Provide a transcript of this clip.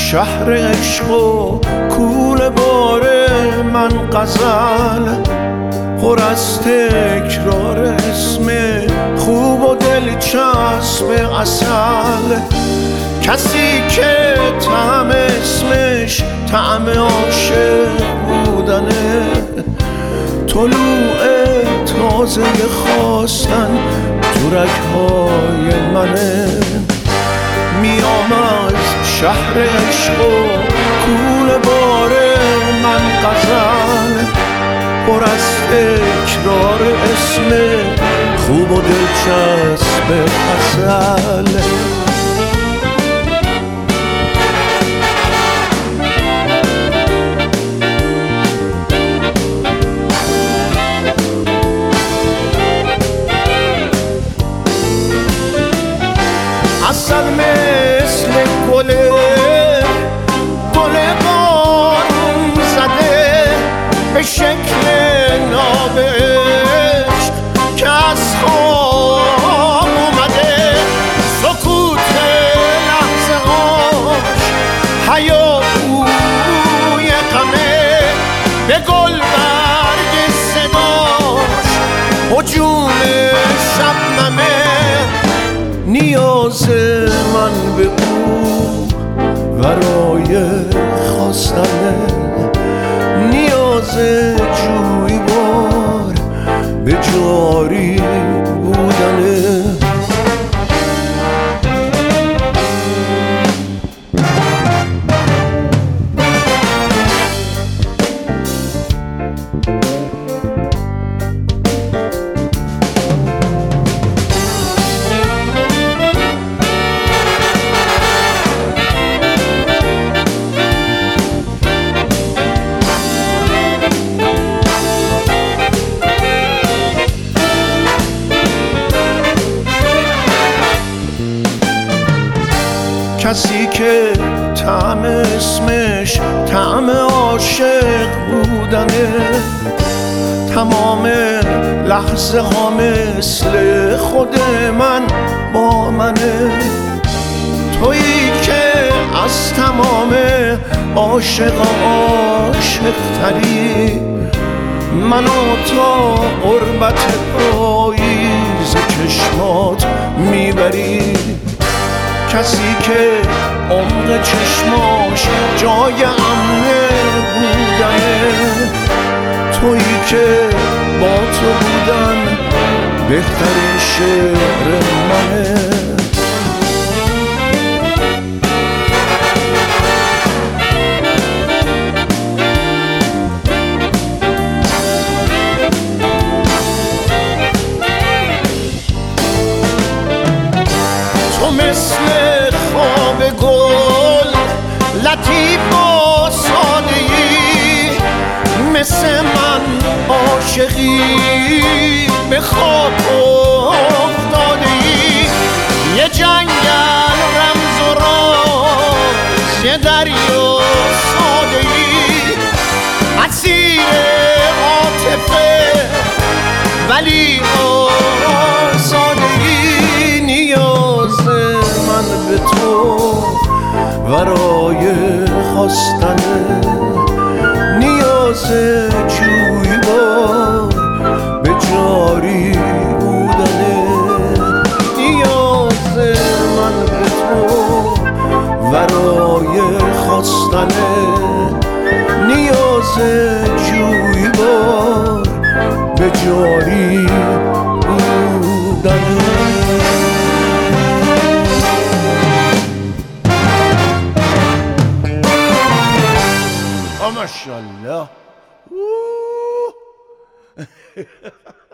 شهر عشق و کوله باره من غزل پر از تکرار اسم خوب و دلچسب اصل. کسی که طعم اسمش طعم عاشق بودنه، طلوع تازه خواستن تو رگ‌های منه. میام از شهر عشق و کوله باره من غزل پر از تکرار اسم خوب و دلچسب اصل. اصل مثل گله بارون زده به شکل نابشت که از خواب اومده. سکوت لحظه هاش هیاهوی غمه، به گل برگ صداش هجوم شبنمه. نیاز من به او برای خواستنه، نیاز جویبار به جاری بودنه. کسی که طعم اسمش طعم عاشق بودنه، تمام لحظه ها مثل خود من با منه. تویی که از تمام عاشقا عاشق تری، منو تا قربت پاییز چشمات میبری. کسی که عمق چشماش جای امنه بودنه، تویی که با تو بودن بهترین شعر منه. تو مثل خواب گل لطیف و ساده‌ای، مثل من عاشقی به خواب افتاده‌ای. یه جنگل رمز و راز، یه دریا ساده‌ای، اسیر عاطفه ولی آزادگی. نیاز من به تو برای خواستنه، نیاز جویبار به جاری بودنه. نیاز من به تو برای خواستنه، نیاز جویبار به جاری بودنه. ماشاءالله.